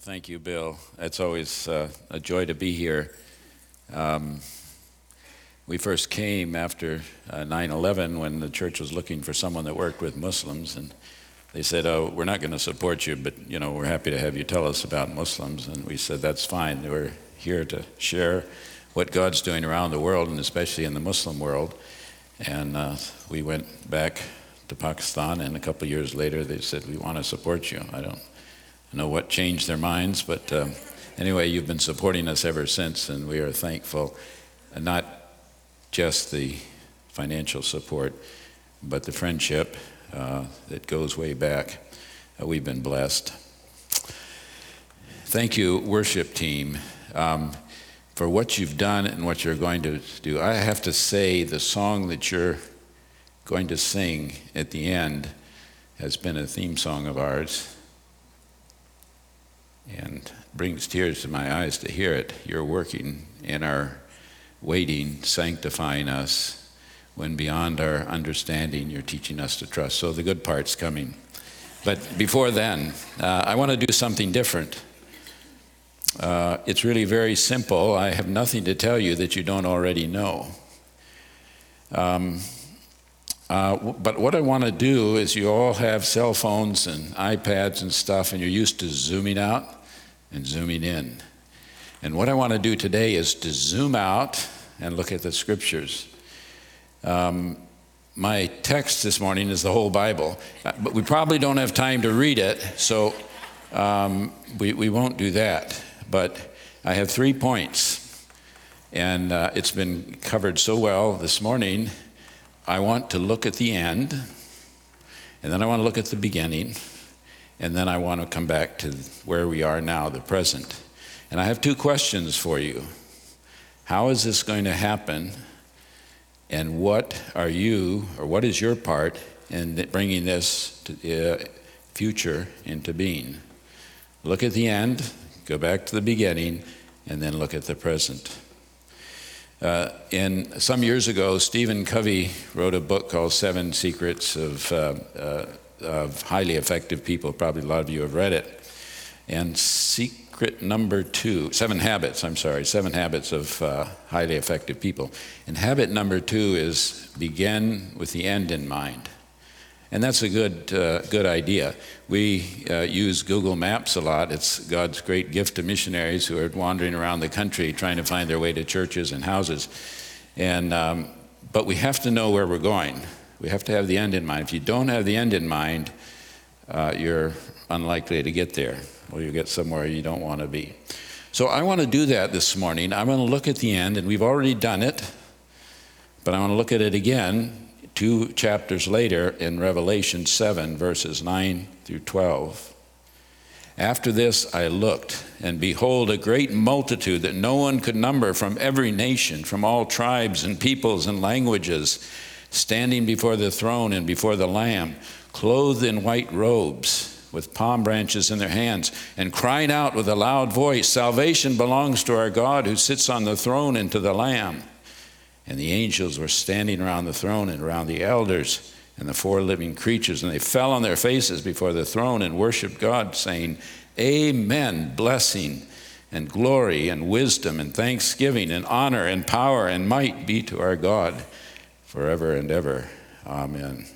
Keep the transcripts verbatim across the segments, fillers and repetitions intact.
Thank you, Bill. It's always uh, a joy to be here. Um, we first came after uh, nine eleven when the church was looking for someone that worked with Muslims, and they said, "Oh, we're not going to support you, but you know, we're happy to have you tell us about Muslims." And we said, "That's fine. We're here to share what God's doing around the world, and especially in the Muslim world." And uh, we went back to Pakistan, and a couple of years later, they said, "We want to support you." I don't know what changed their minds, but um, anyway, you've been supporting us ever since, and we are thankful. And not just the financial support, but the friendship uh, that goes way back. Uh, we've been blessed. Thank you, worship team, um, for what you've done and what you're going to do. I have to say, the song that you're going to sing at the end has been a theme song of ours, and brings tears to my eyes to hear it. You're working in our waiting, sanctifying us, when beyond our understanding, you're teaching us to trust. So the good part's coming. But before then, uh, I want to do something different. Uh, it's really very simple. I have nothing to tell you that you don't already know. Um, uh, but what I want to do is, you all have cell phones and iPads and stuff, and you're used to zooming out and zooming in. And what I want to do today is to zoom out and look at the scriptures. Um, my text this morning is the whole Bible, but we probably don't have time to read it, so um, we, we won't do that. But I have three points, and uh, it's been covered so well this morning. I want to look at the end, and then I want to look at the beginning, and then I want to come back to where we are now, the present. And I have two questions for you. How is this going to happen? And what are you, or what is your part in bringing this to the uh, future into being? Look at the end, go back to the beginning, and then look at the present. Uh, in some years ago, Stephen Covey wrote a book called Seven Secrets of, uh, uh, of Highly Effective People. Probably a lot of you have read it. And secret number two, seven habits, I'm sorry, seven habits of uh, highly effective people. And habit number two is begin with the end in mind. And that's a good uh, good idea. We uh, use Google Maps a lot. It's God's great gift to missionaries who are wandering around the country trying to find their way to churches and houses. And um, but we have to know where we're going. We have to have the end in mind. If you don't have the end in mind, uh, you're unlikely to get there, or you get somewhere you don't want to be. So I want to do that this morning. I want to look at the end, and we've already done it, but I want to look at it again two chapters later in Revelation seven, verses nine through twelve. After this I looked, and behold, a great multitude that no one could number, from every nation, from all tribes and peoples and languages, standing before the throne and before the Lamb, clothed in white robes, with palm branches in their hands, and crying out with a loud voice, "Salvation belongs to our God who sits on the throne and to the Lamb." And the angels were standing around the throne and around the elders and the four living creatures, and they fell on their faces before the throne and worshiped God, saying, "Amen, blessing and glory and wisdom and thanksgiving and honor and power and might be to our God forever and ever. Amen."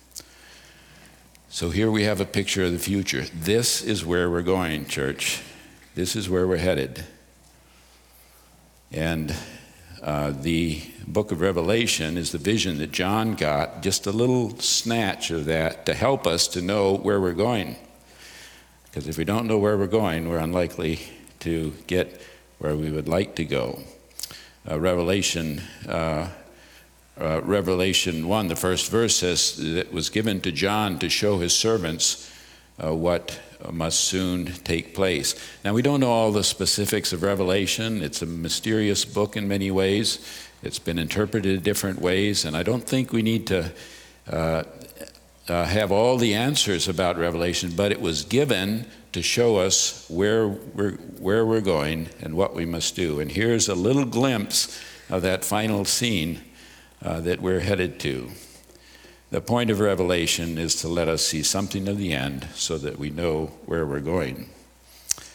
So here we have a picture of the future. This is where we're going, church. This is where we're headed. And uh, the book of Revelation is the vision that John got, just a little snatch of that to help us to know where we're going. Because if we don't know where we're going, we're unlikely to get where we would like to go. Uh, Revelation uh, Uh, Revelation one, the first verse says that it was given to John to show his servants uh, what must soon take place. Now, we don't know all the specifics of Revelation. It's a mysterious book in many ways. It's been interpreted different ways, and I don't think we need to uh, uh, have all the answers about Revelation, but it was given to show us where we're, where we're going and what we must do. And here's a little glimpse of that final scene Uh, that we're headed to. The point of Revelation is to let us see something of the end so that we know where we're going.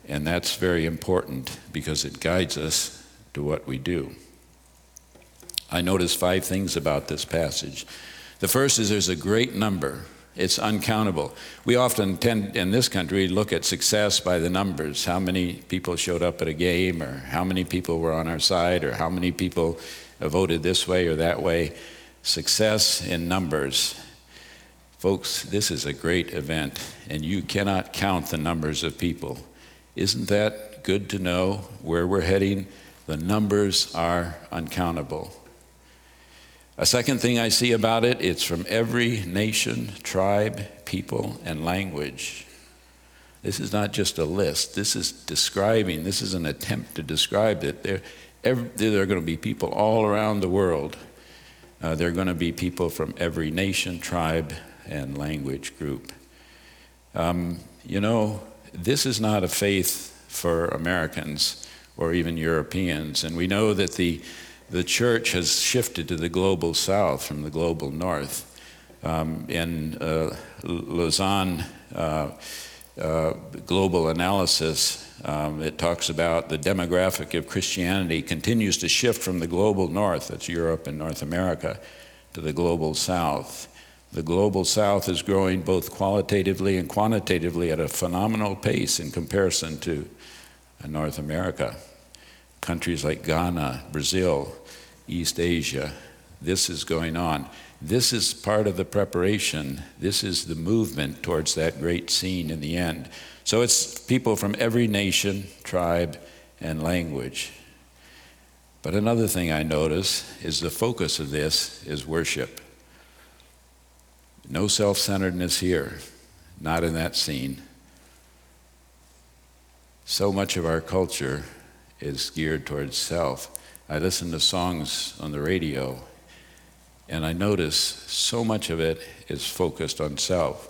And that's very important because it guides us to what we do. I noticed five things about this passage. The first is there's a great number. It's uncountable. We often tend, in this country, look at success by the numbers. How many people showed up at a game, or how many people were on our side, or how many people voted this way or that way. Success in numbers. Folks, this is a great event, and you cannot count the numbers of people. Isn't that good to know where we're heading? The numbers are uncountable. A second thing I see about it, it's from every nation, tribe, people, and language. This is not just a list. This is describing, this is an attempt to describe it. There, every, there are going to be people all around the world. Uh, there are going to be people from every nation, tribe, and language group. Um, you know, this is not a faith for Americans or even Europeans. And we know that the The church has shifted to the global south from the global north. Um, in uh, Lausanne uh, uh, Global Analysis, um, it talks about the demographic of Christianity continues to shift from the global north, that's Europe and North America, to the global south. The global south is growing both qualitatively and quantitatively at a phenomenal pace in comparison to uh, North America. Countries like Ghana, Brazil, East Asia, this is going on. This is part of the preparation. This is the movement towards that great scene in the end. So it's people from every nation, tribe, and language. But another thing I notice is the focus of this is worship. No self-centeredness here, not in that scene. So much of our culture is geared towards self. I listen to songs on the radio, and I notice so much of it is focused on self.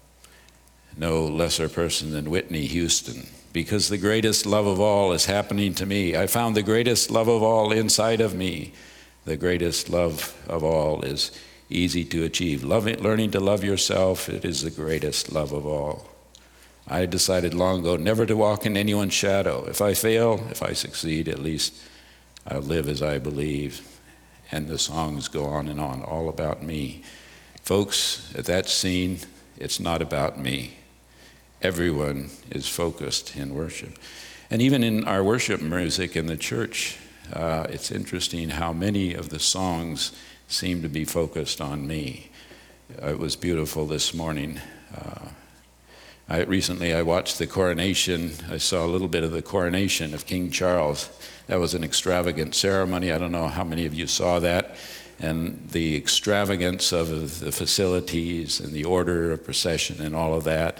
No lesser person than Whitney Houston, because the greatest love of all is happening to me. I found the greatest love of all inside of me. The greatest love of all is easy to achieve. Loving, learning to love yourself, it is the greatest love of all. I decided long ago never to walk in anyone's shadow. If I fail, if I succeed, at least I'll live as I believe. And the songs go on and on, all about me. Folks, at that scene, it's not about me. Everyone is focused in worship. And even in our worship music in the church, uh, it's interesting how many of the songs seem to be focused on me. Uh, it was beautiful this morning. Uh, I, recently I watched the coronation. I saw a little bit of the coronation of King Charles. That was an extravagant ceremony. I don't know how many of you saw that. And the extravagance of the facilities and the order of procession and all of that.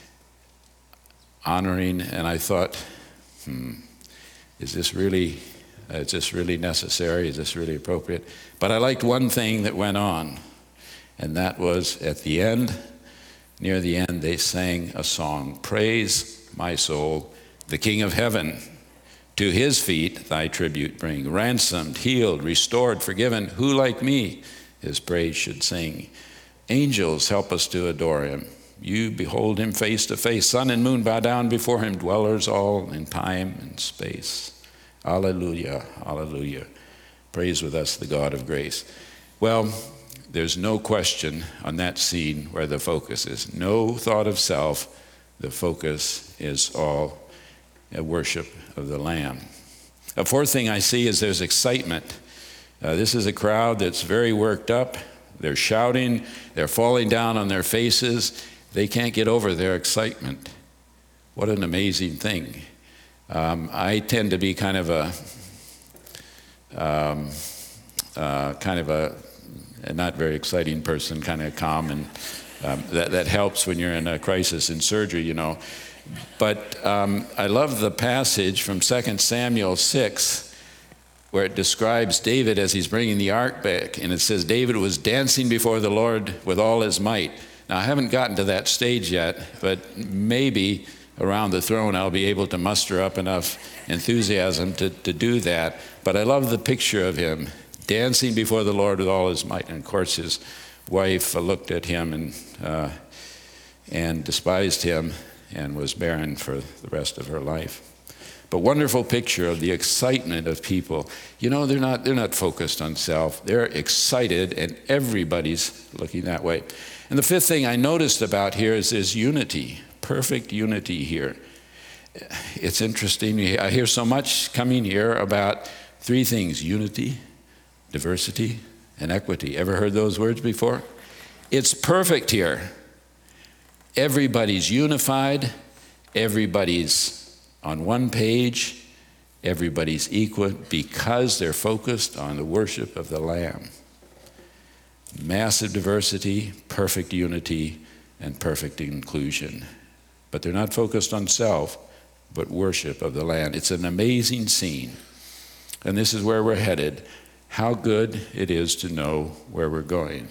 Honoring, and I thought, hmm, is this really, is this really necessary? Is this really appropriate? But I liked one thing that went on, and that was at the end, near the end, they sang a song, "Praise, my soul, the King of heaven. To his feet thy tribute bring. Ransomed, healed, restored, forgiven. Who like me his praise should sing? Angels help us to adore him. You behold him face to face. Sun and moon bow down before him. Dwellers all in time and space. Alleluia, alleluia. Praise with us the God of grace." Well, there's no question on that scene where the focus is. No thought of self. The focus is all a worship of the Lamb. A fourth thing I see is there's excitement. Uh, this is a crowd that's very worked up. They're shouting. They're falling down on their faces. They can't get over their excitement. What an amazing thing. Um, I tend to be kind of a, um, uh, kind of a, a not very exciting person, kind of calm, and um, that, that helps when you're in a crisis in surgery, you know. But um, I love the passage from Second Samuel six, where it describes David as he's bringing the ark back, and it says David was dancing before the Lord with all his might. Now, I haven't gotten to that stage yet, but maybe around the throne I'll be able to muster up enough enthusiasm to, to do that. But I love the picture of him dancing before the Lord with all his might. And of course, his wife looked at him and uh, and despised him. and was barren for the rest of her life. But wonderful picture of the excitement of people. You know, they're not, they're not focused on self. They're excited, and everybody's looking that way. And the fifth thing I noticed about here is this unity, perfect unity here. It's interesting. I hear so much coming here about three things: unity, diversity, and equity. Ever heard those words before? It's perfect here. Everybody's unified. Everybody's on one page. Everybody's equal because they're focused on the worship of the Lamb. Massive diversity, perfect unity, and perfect inclusion. But they're not focused on self, but worship of the Lamb. It's an amazing scene. And this is where we're headed. How good it is to know where we're going.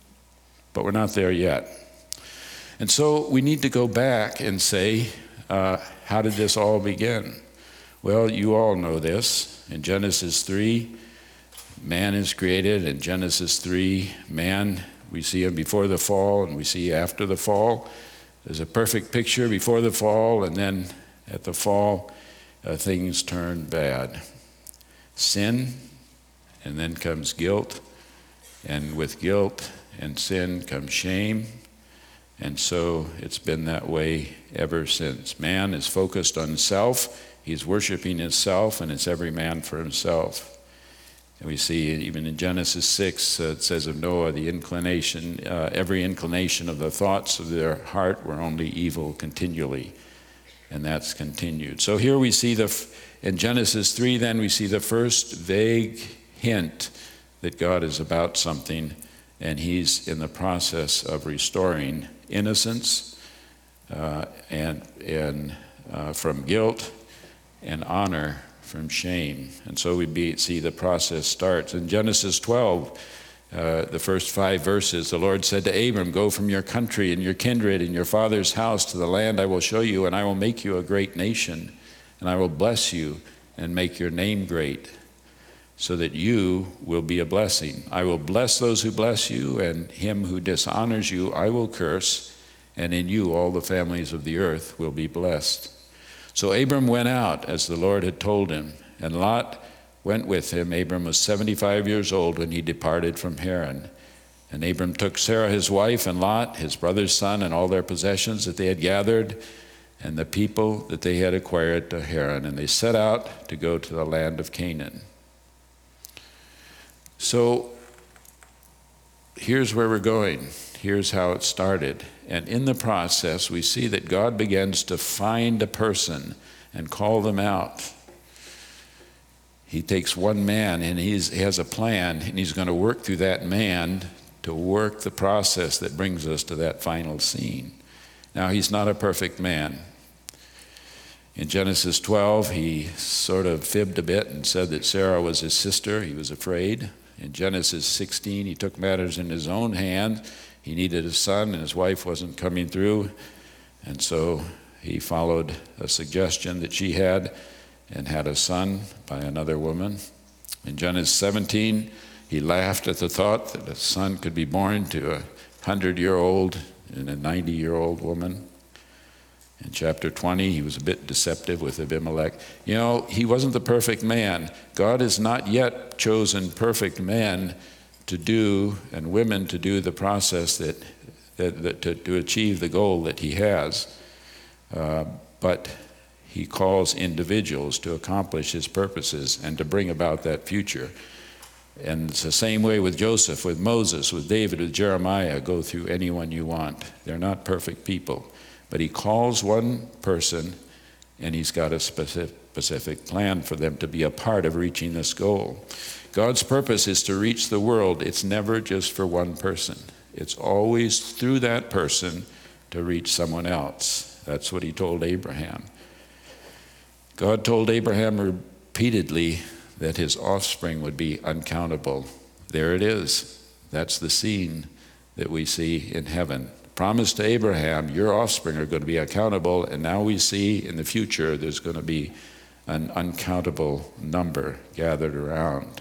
But we're not there yet. And so we need to go back and say, uh, how did this all begin? Well, you all know this. In Genesis three, man is created. In Genesis three, man, we see him before the fall and we see after the fall. There's a perfect picture before the fall, and then at the fall, uh, things turn bad. Sin, and then comes guilt, and with guilt and sin comes shame, and so it's been that way ever since. Man is focused on self, he's worshiping himself, and it's every man for himself. And we see even in Genesis six, uh, it says of Noah, the inclination, uh, every inclination of the thoughts of their heart were only evil continually. And that's continued. So here we see the, in Genesis three, then we see the first vague hint that God is about something, and he's in the process of restoring innocence uh, and, and uh, from guilt, and honor from shame. And so we be, see the process starts. In Genesis twelve, uh, the first five verses, the Lord said to Abram, "Go from your country and your kindred and your father's house to the land I will show you, and I will make you a great nation, and I will bless you and make your name great, so that you will be a blessing. I will bless those who bless you, and him who dishonors you I will curse, and in you all the families of the earth will be blessed." So Abram went out as the Lord had told him, and Lot went with him. Abram was seventy-five years old when he departed from Haran. And Abram took Sarah his wife, and Lot, his brother's son, and all their possessions that they had gathered, and the people that they had acquired to Haran, and they set out to go to the land of Canaan. So here's where we're going. Here's how it started. And in the process, we see that God begins to find a person and call them out. He takes one man, and he's, he has a plan, and he's going to work through that man to work the process that brings us to that final scene. Now, he's not a perfect man. In Genesis twelve, he sort of fibbed a bit and said that Sarah was his sister. He was afraid. In Genesis sixteen, he took matters in his own hand. He needed a son, and his wife wasn't coming through. And so he followed a suggestion that she had and had a son by another woman. In Genesis seventeen, he laughed at the thought that a son could be born to a hundred-year-old and a ninety-year-old woman. In chapter twenty, he was a bit deceptive with Abimelech. You know, he wasn't the perfect man. God has not yet chosen perfect men to do, and women to do the process that, that, that to, to achieve the goal that he has. Uh, but he calls individuals to accomplish his purposes and to bring about that future. And it's the same way with Joseph, with Moses, with David, with Jeremiah. Go through anyone you want. They're not perfect people. But he calls one person, and he's got a specific, specific plan for them to be a part of reaching this goal. God's purpose is to reach the world. It's never just for one person. It's always through that person to reach someone else. That's what he told Abraham. God told Abraham repeatedly that his offspring would be uncountable. There it is. That's the scene that we see in heaven. Promise to Abraham, your offspring are going to be accountable, and now we see in the future there's going to be an uncountable number gathered around.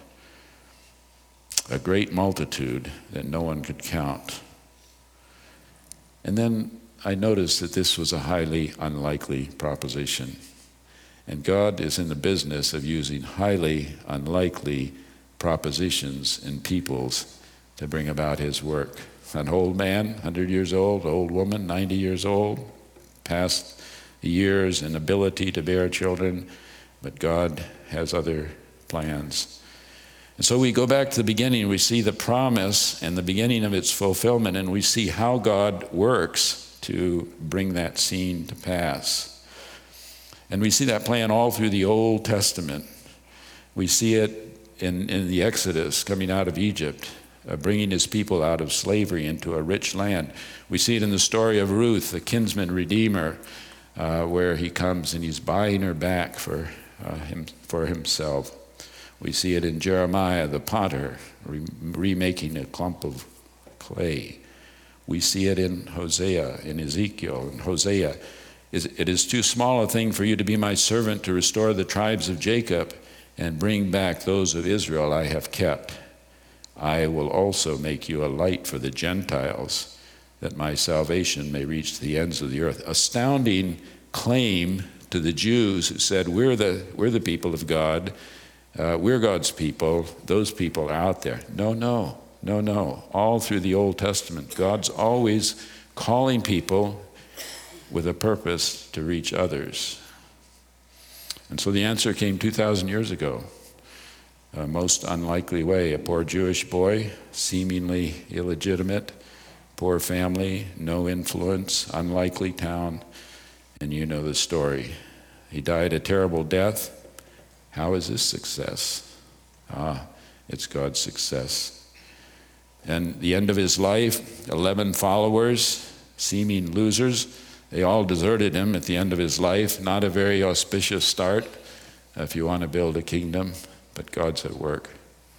A great multitude that no one could count. And then I noticed that this was a highly unlikely proposition. And God is in the business of using highly unlikely propositions in peoples to bring about his work. An old man, one hundred years old, old woman, ninety years old, past years and ability to bear children, but God has other plans. And so we go back to the beginning, we see the promise and the beginning of its fulfillment, and we see how God works to bring that scene to pass. And we see that plan all through the Old Testament. We see it in, in the Exodus, coming out of Egypt, uh, bringing his people out of slavery into a rich land. We see it in the story of Ruth, the kinsman redeemer, uh, where he comes and he's buying her back for, uh, him, for himself. We see it in Jeremiah, the potter, re- remaking a clump of clay. We see it in Hosea, in Ezekiel, and Hosea. It is too small a thing for you to be my servant to restore the tribes of Jacob and bring back those of Israel I have kept. I will also make you a light for the Gentiles, that my salvation may reach to the ends of the earth. Astounding claim to the Jews who said, we're the, we're the people of God, uh, we're God's people, those people are out there. No, no, no, no. All through the Old Testament, God's always calling people with a purpose to reach others. And so the answer came two thousand years ago. A most unlikely way. A poor Jewish boy, seemingly illegitimate, poor family, no influence, unlikely town, and you know the story. He died a terrible death. How is this success? Ah, it's God's success. And the end of his life, eleven followers, seeming losers, they all deserted him at the end of his life. Not a very auspicious start if you want to build a kingdom, but God's at work.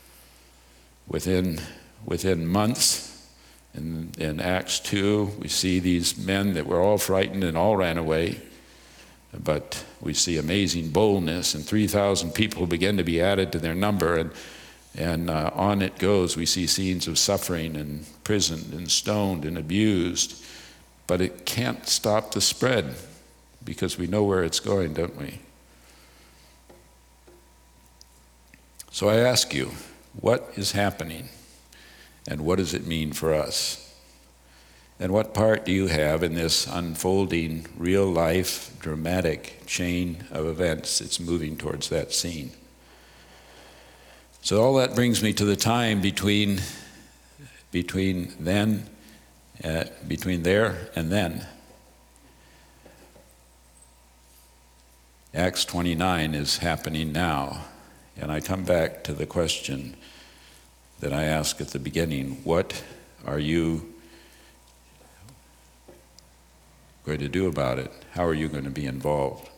Within, within months, in, in Acts two, we see these men that were all frightened and all ran away. But we see amazing boldness, and three thousand people begin to be added to their number, and, and uh, on it goes. We see scenes of suffering and imprisoned and stoned and abused. But it can't stop the spread because we know where it's going, don't we? So I ask you, what is happening and what does it mean for us? And what part do you have in this unfolding, real-life, dramatic chain of events that's moving towards that scene? So all that brings me to the time between, between then Uh, between there and then. Acts twenty-nine is happening now, and I come back to the question that I asked at the beginning: what are you going to do about it? How are you going to be involved?